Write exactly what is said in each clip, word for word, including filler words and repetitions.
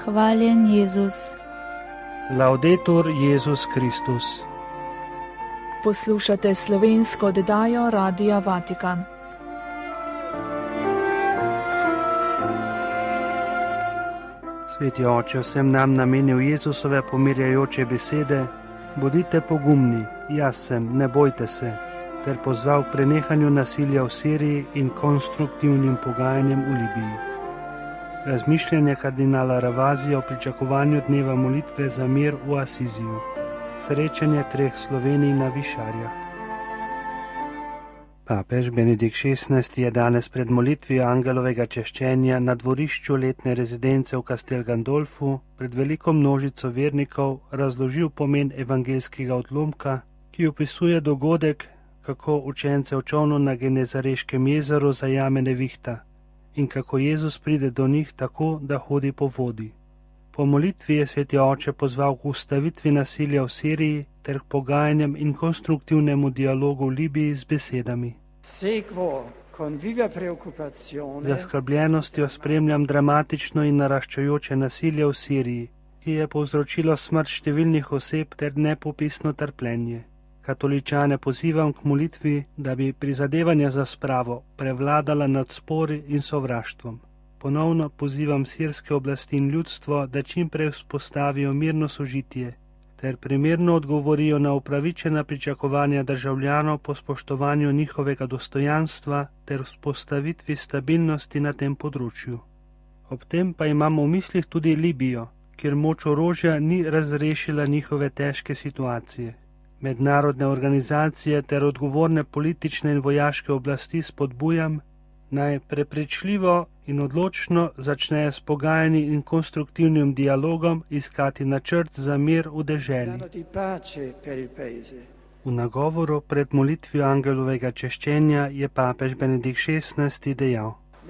Hvaljen Jezus. Laudetur Jezus Kristus. Poslušate slovensko oddajo Radia Vatikan. Sveti oče, vsem nam namenil Jezusove pomirjajoče besede: bodite pogumni, jaz sem, ne bojte se, ter pozval k prenehanju nasilja v Siriji in konstruktivnim pogajanjem v Libiji. Razmišljanje kardinala Ravazija o pričakovanju dneva molitve za mir v Asiziju. Srečanje treh Slovenij na Višarjah. Papež Benedikt šestnajsti je danes pred molitvijo angelovega češčenja na dvorišču letne rezidence v Castel Gandolfu pred veliko množico vernikov razložil pomen evangeljskega odlomka, ki opisuje dogodek, kako učence v čolnu na Genezareškem jezeru zajame nevihta in kako Jezus pride do njih tako, da hodi po vodi. Po molitvi je sveti oče pozval k ustavitvi nasilja v Siriji ter k pogajanjem in konstruktivnemu dialogu v Libiji z besedami. Z zaskrbljenostjo spremljam dramatično in naraščajoče nasilje v Siriji, ki je povzročilo smrt številnih oseb ter nepopisno trpljenje. Katoličane pozivam k molitvi, da bi prizadevanja za spravo prevladala nad spori in sovraštvom. Ponovno pozivam sirske oblasti in ljudstvo, da čim prej vzpostavijo mirno sožitje ter primerno odgovorijo na upravičena pričakovanja državljanov po spoštovanju njihovega dostojanstva ter vzpostavitvi stabilnosti na tem področju. Ob tem pa imamo v mislih tudi Libijo, kjer moč orožja ni razrešila njihove težke situacije. Mednarodne organizacije ter odgovorne politične in vojaške oblasti spodbujam, naj prepričljivo in odločno začnejo s pogajanji in konstruktivnim dialogom iskati načrt za mir v deželi. V nagovoru pred molitvijo angelovega češčenja je papež Benedikt šestnajsti dejal: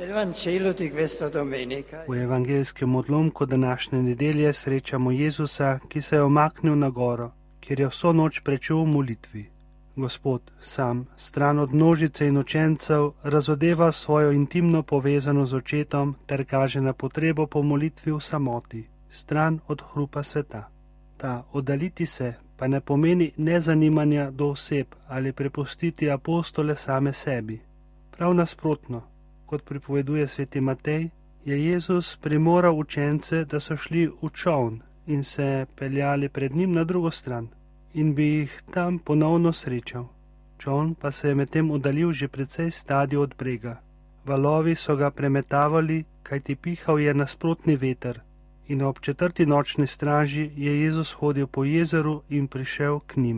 v evangeljskem odlomku današnje nedelje srečamo Jezusa, ki se je omaknil na goro, kjer je vso noč prečul v molitvi. Gospod sam, stran od množice in učencev, razodeva svojo intimno povezano z očetom ter kaže na potrebo po molitvi v samoti, stran od hrupa sveta. Ta oddaliti se pa ne pomeni nezanimanja do oseb ali prepustiti apostole same sebi. Prav nasprotno, kot pripoveduje sveti Matej, je Jezus primoral učence, da so šli v čoln in se peljali pred njim na drugo stran in bi jih tam ponovno srečal. Čoln pa se je medtem oddaljil že precej stadij od brega. Valovi so ga premetavali, kajti pihal je nasprotni veter, in ob četrti nočni straži je Jezus hodil po jezeru in prišel k njim.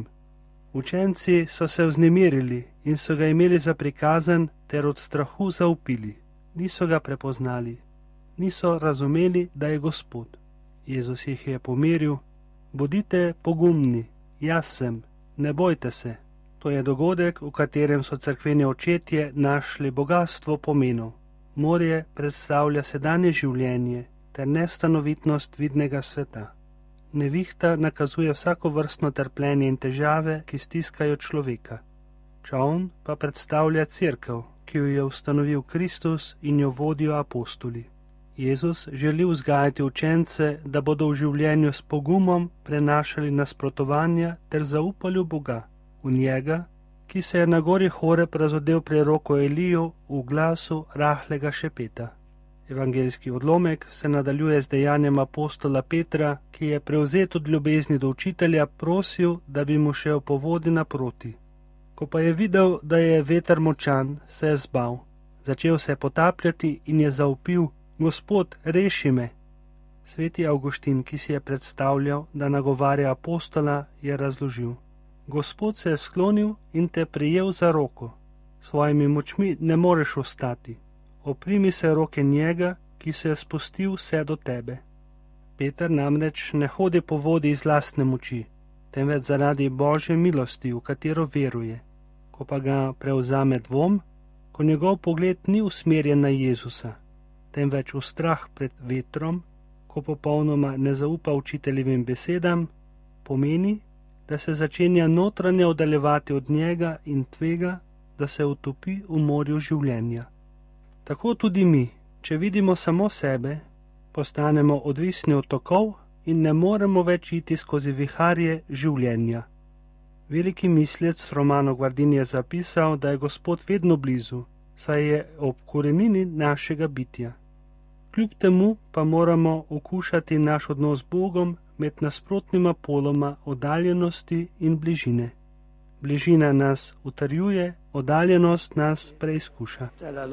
Učenci so se vznemirili in so ga imeli za prikazan ter od strahu zaupili. Niso ga prepoznali, niso razumeli, da je Gospod. Jezus jih je pomiril: bodite pogumni, jaz sem, ne bojte se. To je dogodek, v katerem so cerkveni očetje našli bogastvo pomenov. Morje predstavlja sedanje življenje ter nestanovitnost vidnega sveta. Nevihta nakazuje vsakovrstno trpljenje in težave, ki stiskajo človeka. Čoln pa predstavlja cerkev, ki jo je ustanovil Kristus in jo vodijo apostoli. Jezus želi vzgajati učence, da bodo v življenju s pogumom prenašali nasprotovanja ter zaupali v Boga, v njega, ki se je na gori Horeb razodel preroko Eliju v glasu rahlega šepeta. Evangeljski odlomek se nadaljuje z dejanjem apostola Petra, ki je prevzet od ljubezni do učitelja prosil, da bi mu šel po vodi naproti. Ko pa je videl, da je veter močan, se je zbal. Začel se je potapljati in je zavpil: Gospod, reši me. Sveti Avguštin, ki si je predstavljal, da nagovarja apostola, je razložil: Gospod se je sklonil in te prijel za roko. Svojimi močmi ne moreš ostati. Oprimi se roke njega, ki se je spustil vse do tebe. Peter namreč ne hodi po vodi iz lastne moči, temveč zaradi Božje milosti, v katero veruje. Ko pa ga prevzame dvom, ko njegov pogled ni usmerjen na Jezusa, temveč v strah pred vetrom, ko popolnoma ne zaupa učiteljevim besedam, pomeni, da se začenja notranje oddaljevati od njega in tvega, da se utopi v morju življenja. Tako tudi mi, če vidimo samo sebe, postanemo odvisni od tokov in ne moremo več iti skozi viharje življenja. Veliki mislec Romano Guardini je zapisal, da je Gospod vedno blizu, saj je ob korenini našega bitja. Kljub temu pa moramo okušati naš odnos z Bogom med nasprotnima poloma oddaljenosti in bližine. Bližina nas utrjuje, oddaljenost nas preizkuša.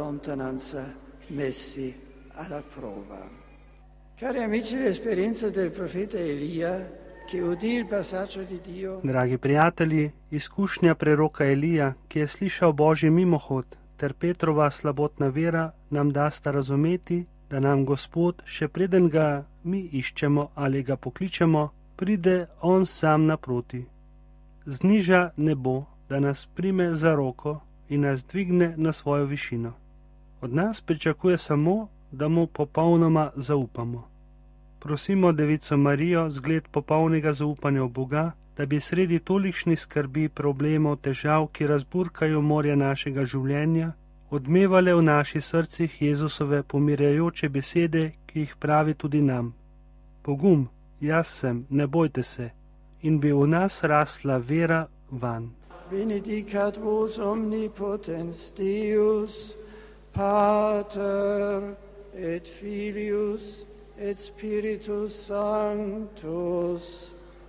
Cari amici, l'esperienza del profeta Elia, che udì il passaggio di Dio. Dragi prijatelji, izkušnja preroka Elija, ki je slišal Božji mimohod, ter Petrova slabotna vera nam dasta razumeti, da nam Gospod, še preden ga mi iščemo ali ga pokličemo, pride on sam naproti. Zniža nebo, da nas prime za roko in nas dvigne na svojo višino. Od nas pričakuje samo, da mu popolnoma zaupamo. Prosimo Devico Marijo, zgled popolnega zaupanja v Boga, da bi sredi tolikšnih skrbi, problemov, težav, ki razburkajo morje našega življenja, odmevale v naših srcih Jezusove pomirjajoče besede, ki jih pravi tudi nam. Pogum, jaz sem, ne bojte se, in bi v nas rasla vera van. Benedicat vos omnipotens Deus, Pater et Filius et Spiritus Sanctus.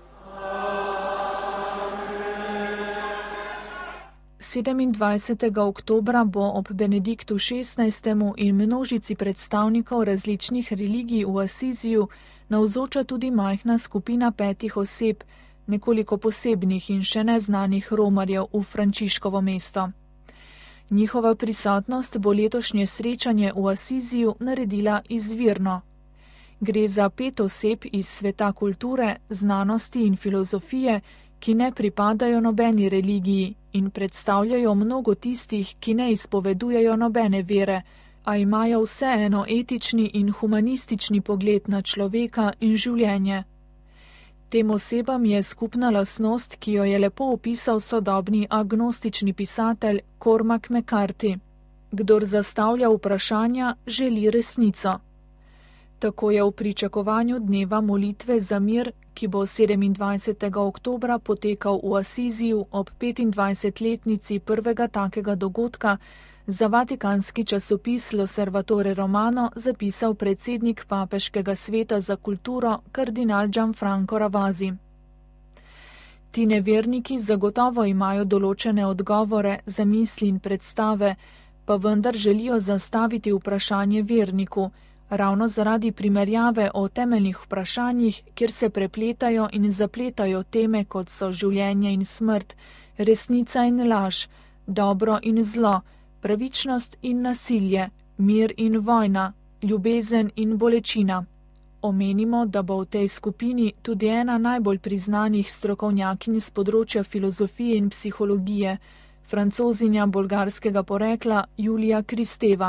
sedemindvajsetega oktobra bo ob Benediktu šestnajstemu in množici predstavnikov različnih religij v Asiziju navzoča tudi majhna skupina petih oseb, nekoliko posebnih in še neznanih romarjev v Frančiškovo mesto. Njihova prisotnost bo letošnje srečanje v Asiziju naredila izvirno. Gre za pet oseb iz sveta kulture, znanosti in filozofije, ki ne pripadajo nobeni religiji in predstavljajo mnogo tistih, ki ne izpovedujejo nobene vere, a imajo vseeno etični in humanistični pogled na človeka in življenje. Tem osebam je skupna lastnost, ki jo je lepo opisal sodobni agnostični pisatelj Cormac McCarthy. Kdor zastavlja vprašanja, želi resnico. Tako je v pričakovanju dneva molitve za mir, ki bo sedemindvajsetega oktobra potekal v Asiziju ob petindvajsetletnici prvega takega dogodka, za vatikanski časopis L'Osservatore Romano zapisal predsednik Papeškega sveta za kulturo kardinal Gianfranco Ravasi. Ti neverniki zagotovo imajo določene odgovore, zamisli in predstave, pa vendar želijo zastaviti vprašanje verniku, ravno zaradi primerjave o temeljnih vprašanjih, kjer se prepletajo in zapletajo teme, kot so življenje in smrt, resnica in laž, dobro in zlo, pravičnost in nasilje, mir in vojna, ljubezen in bolečina. Omenimo, da bo v tej skupini tudi ena najbolj priznanih strokovnjakinj z področja filozofije in psihologije, Francozinja bolgarskega porekla Julija Kristeva.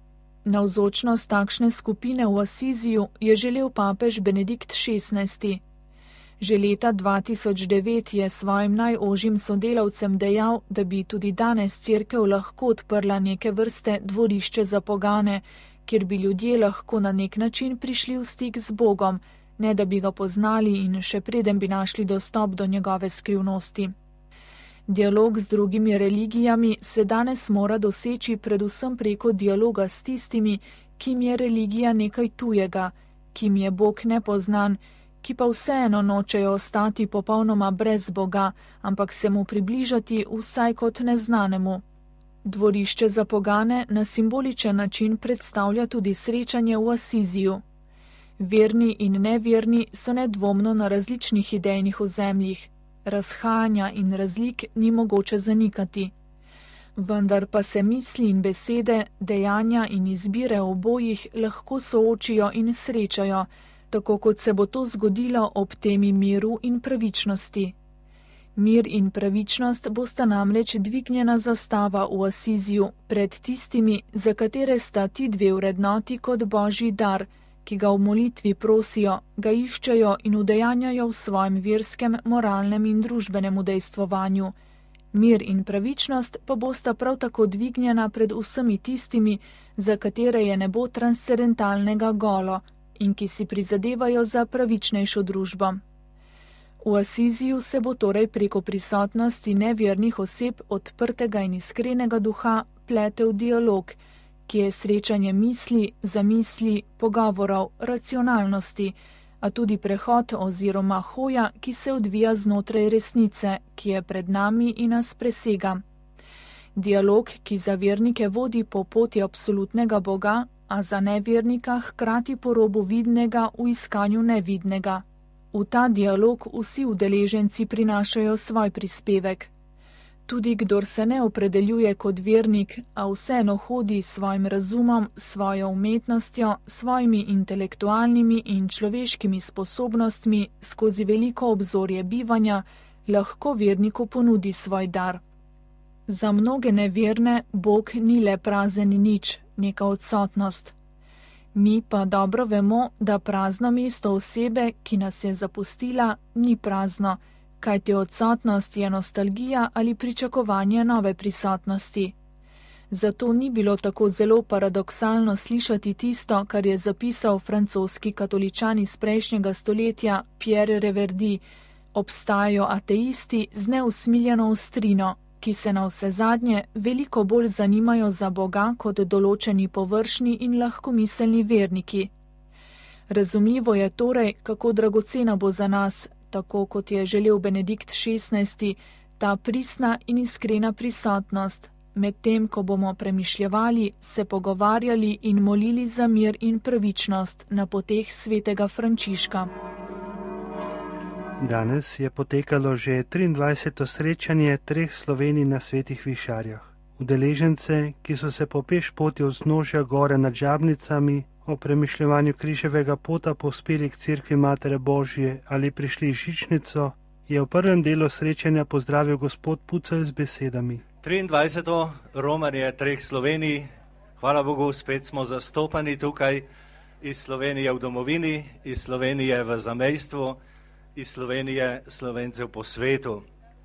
Navzočnost takšne skupine v Asiziju je želel papež Benedikt šestnajsti. Že leta dva tisoč devet je svojim najožjim sodelavcem dejal, da bi tudi danes cerkev lahko odprla neke vrste dvorišče za pogane, kjer bi ljudje lahko na nek način prišli v stik z Bogom, ne da bi ga poznali in še preden bi našli dostop do njegove skrivnosti. Dialog z drugimi religijami se danes mora doseči predvsem preko dialoga s tistimi, kim je religija nekaj tujega, kim je Bog nepoznan, ki pa vseeno nočejo ostati popolnoma brez Boga, ampak se mu približati vsaj kot neznanemu. Dvorišče za pogane na simboličen način predstavlja tudi srečanje v Asiziju. Verni in neverni so nedvomno na različnih idejnih ozemljih. Razhajanja in razlik ni mogoče zanikati. Vendar pa se misli in besede, dejanja in izbire obojih lahko soočijo in srečajo, tako kot se bo to zgodilo ob temi miru in pravičnosti. Mir in pravičnost bosta namreč dvignjena zastava v Asiziju pred tistimi, za katere sta ti dve vrednoti kot božji dar, ki ga v molitvi prosijo, ga iščejo in udejanjajo v svojem verskem, moralnem in družbenem udejstvovanju. Mir in pravičnost pa bosta prav tako dvignjena pred vsemi tistimi, za katere je nebo transcendentalnega golo in ki si prizadevajo za pravičnejšo družbo. V Asiziju se bo torej preko prisotnosti nevernih oseb odprtega in iskrenega duha pletel dialog, ki je srečanje misli, zamisli, pogovorov, racionalnosti, a tudi prehod oziroma hoja, ki se odvija znotraj resnice, ki je pred nami in nas presega. Dialog, ki za vernike vodi po poti absolutnega Boga, a za nevernika hkrati po robu vidnega v iskanju nevidnega. V ta dialog vsi udeleženci prinašajo svoj prispevek. Tudi kdor se ne opredeljuje kot vernik, a vseeno hodi s svojim razumom, svojo umetnostjo, svojimi intelektualnimi in človeškimi sposobnostmi skozi veliko obzorje bivanja, lahko verniku ponudi svoj dar. Za mnoge neverne Bog ni le prazen nič, neka odsotnost. Mi pa dobro vemo, da prazno mesto osebe, ki nas je zapustila, ni prazno, kajti odsotnost je nostalgija ali pričakovanje nove prisotnosti. Zato ni bilo tako zelo paradoksalno slišati tisto, kar je zapisal francoski katoličan iz prejšnjega stoletja Pierre Reverdy: obstajajo ateisti z neusmiljeno ostrino, ki se na vse zadnje veliko bolj zanimajo za Boga kot določeni površni in lahkomiselni verniki. Razumljivo je torej, kako dragocena bo za nas, tako kot je želel Benedikt šestnajsti, ta pristna in iskrena prisotnost, medtem ko bomo premišljevali, se pogovarjali in molili za mir in pravičnost na poteh svetega Frančiška. Danes je potekalo že triindvajseto srečanje treh Slovenij na Svetih Višarjah. Udeležence, ki so se po peš poti vznožja gore nad Žabnicami o premišljevanju križevega pota povzpeli k Cerkvi Matere Božje ali prišli žičnico, je v prvem delu srečanja pozdravil gospod Pucelj z besedami. triindvajseto romanje treh Slovenij, hvala Bogu, spet smo zastopani tukaj iz Slovenije v domovini, iz Slovenije v zamejstvu, iz Slovenije Slovencev po svetu.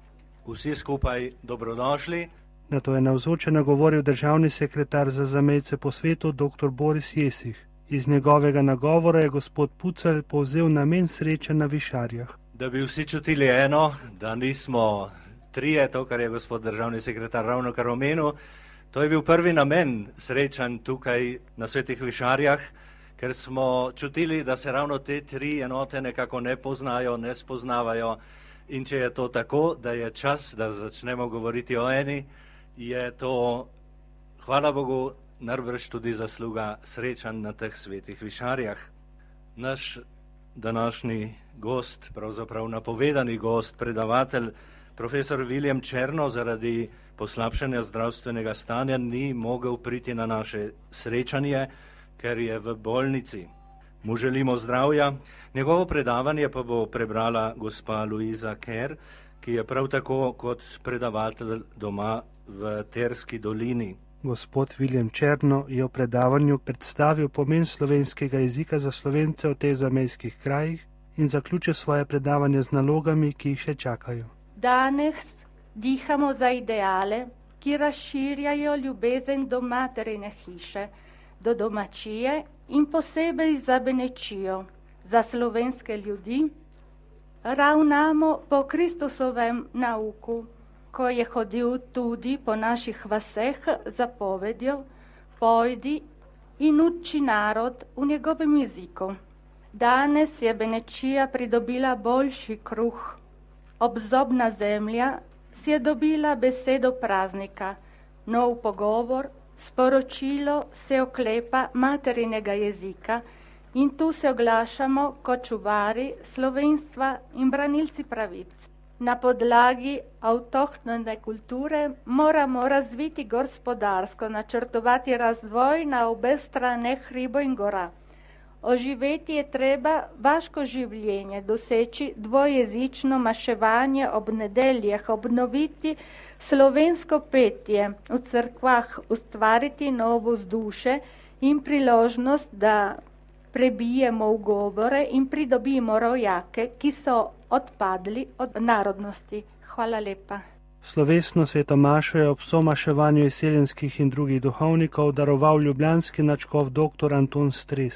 Vsi skupaj dobrodošli. Na to je navzoče nagovoril državni sekretar za zamejce po svetu dr. Boris Jesih. Iz njegovega nagovora je gospod Pucelj povzel namen sreča na Višarjah. Da bi vsi čutili eno, da nismo trije, to, kar je gospod državni sekretar ravno kar omenil. To je bil prvi namen srečanj tukaj na Svetih Višarjah, ker smo čutili, da se ravno te tri enote nekako ne poznajo, ne spoznavajo, in če je to tako, da je čas, da začnemo govoriti o eni, je to, hvala Bogu, najbrž tudi zasluga srečanj na teh Svetih Višarjah. Naš današnji gost, pravzaprav napovedani gost, predavatelj, profesor William Černo, zaradi poslabšanja zdravstvenega stanja ni mogel priti na naše srečanje, ker je v bolnici. Mu želimo zdravja. Njegovo predavanje pa bo prebrala gospa Luiza Ker, ki je prav tako kot predavatelj doma v Terski dolini. Gospod William Černo je v predavanju predstavil pomen slovenskega jezika za Slovence v teh zamejskih krajih in zaključil svoje predavanje z nalogami, ki jih še čakajo. Danes dihamo za ideale, ki razširjajo ljubezen do materine hiše, do domačije in posebej za Benečijo, za slovenske ljudi. Ravnamo po Kristusovem nauku, ko je hodil tudi po naših vaseh zapovedjo, pojdi in uči narod v njegovem jeziku. Danes je Benečija pridobila boljši kruh. Obzobna zemlja si je dobila besedo praznika, nov pogovor, sporočilo se oklepa materinega jezika in tu se oglašamo kot čuvari slovenstva in branilci pravic. Na podlagi avtohtone kulture moramo razviti gospodarsko, načrtovati razvoj na obe strane hribo in gora. Oživeti je treba vaško življenje, doseči dvojezično maševanje ob nedeljah, obnoviti slovensko petje v cerkvah, ustvariti novo vzdušje in priložnost, da prebijemo ugovore in pridobimo rojake, ki so odpadli od narodnosti. Hvala lepa. Slovesno svetomašo je ob somaševanju izseljenskih in drugih duhovnikov daroval ljubljanski nadškof dr. Anton Stres.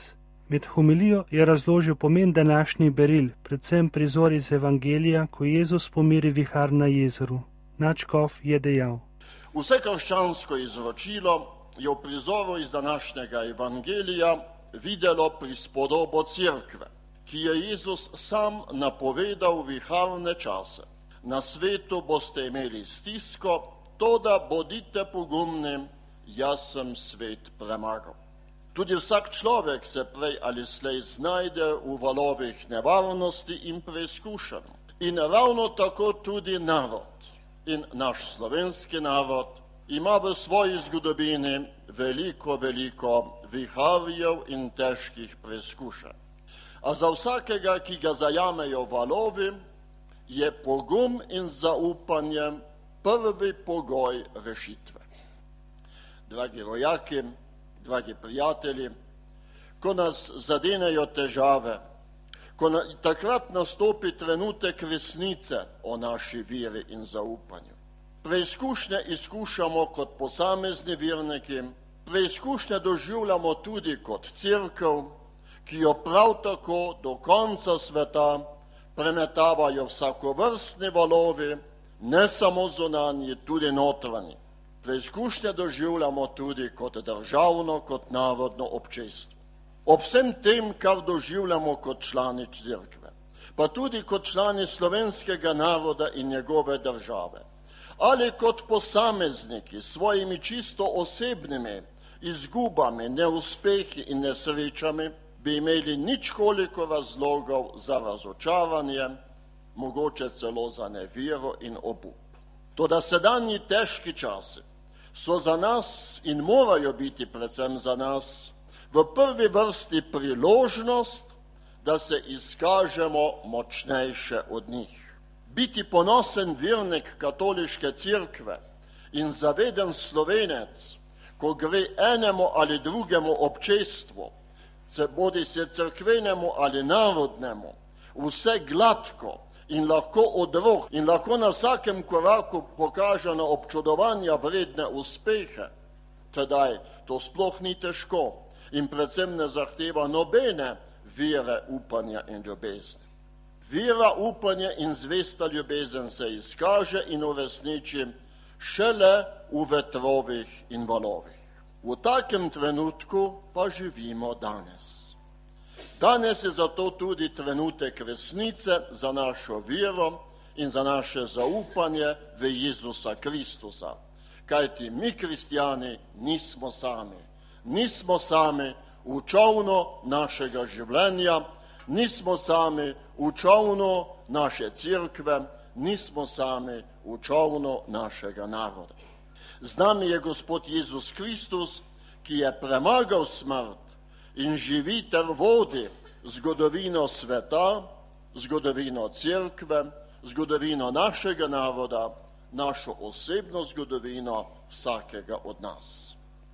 Med homilijo je razložil pomen današnjih beril, predvsem prizor iz Evangelija, ko Jezus pomiri vihar na jezeru. Nadškof je dejal: Vse krščansko izročilo je v prizoru iz današnjega Evangelija videlo prispodobo cerkve, ki je Jezus sam napovedal viharne čase. Na svetu boste imeli stisko, toda bodite pogumni, jaz sem svet premagal. Tudi vsak človek se prej ali slej znajde v valovih nevarnosti in preizkušenj. In ravno tako tudi narod. In naš slovenski narod ima v svoji zgodovini veliko, veliko viharjev in težkih preizkušenj. A za vsakega, ki ga zajamejo valovi, je pogum in zaupanje prvi pogoj rešitve. Dragi rojaki, dragi prijatelji, ko nas zadenejo težave, ko na, takrat nastopi trenutek resnice o naši veri in zaupanju. Preizkušnje izkušamo kot posamezni verniki, preizkušnje doživljamo tudi kot cerkev, ki jo prav tako do konca sveta premetavajo vsakovrstni valovi, ne samo zunanji, tudi notranji. Preizkušnje doživljamo tudi kot državno, kot narodno občestvo. Ob vsem tem, kar doživljamo kot člani cerkve, pa tudi kot člani slovenskega naroda in njegove države, ali kot posamezniki s svojimi čisto osebnimi izgubami, neuspehi in nesrečami, bi imeli ničkoliko razlogov za razočaranje, mogoče celo za nevero in obup. Toda sedanji težki časi so za nas in morajo biti predvsem za nas v prvi vrsti priložnost, da se izkažemo močnejše od njih. Biti ponosen vernik katoliške cerkve in zaveden Slovenec, ko gre enemu ali drugemu občestvu, bodi se cerkvenemu ali narodnemu, vse gladko in lahko od rok in lahko na vsakem koraku pokaže na občudovanja vredne uspehe, tedaj to sploh ni težko in predvsem ne zahteva nobene vere, upanja in ljubezni. Vera, upanje in zvesta ljubezen se izkaže in uresniči šele v vetrovih in valovih. V takem trenutku pa živimo danes. Danes je zato tudi trenutek resnice za našo vero in za naše zaupanje v Jezusa Kristusa. Kajti mi, kristjani, nismo sami. Nismo sami v čovnu našega življenja, nismo sami v čovnu naše cerkve, nismo sami v čovnu našega naroda. Z nami je Gospod Jezus Kristus, ki je premagal smrt in živi ter vodi zgodovino sveta, zgodovino cerkve, zgodovino našega naroda, našo osebno zgodovino vsakega od nas.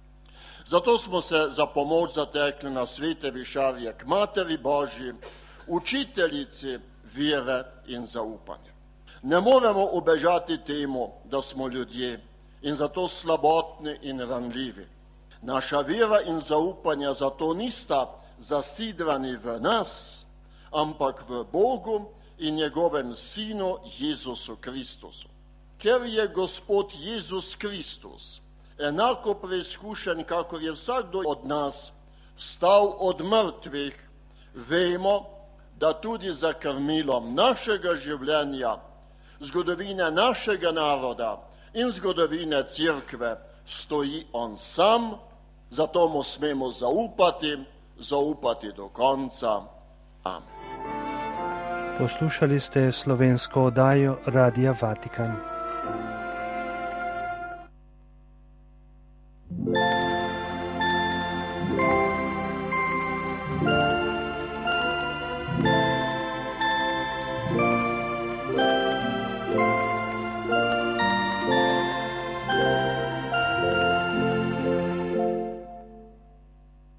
Zato smo se za pomoč zatekli na svete višarje k Materi Božji, učiteljici vere in zaupanja. Ne moremo ubežati temu, da smo ljudje in zato slabotni in ranljivi. Naša vera in zaupanja zato nista zasidrani v nas, ampak v Bogu in njegovem Sinu Jezusu Kristusu. Ker je Gospod Jezus Kristus enako preizkušen, kakor je vsakdo od nas vstal od mrtvih, vemo, da tudi za krmilom našega življenja, zgodovine našega naroda in zgodovine cerkve stoji on sam, zato mu smemo zaupati, zaupati do konca. Amen. Poslušali ste slovensko oddajo Radia Vatikan.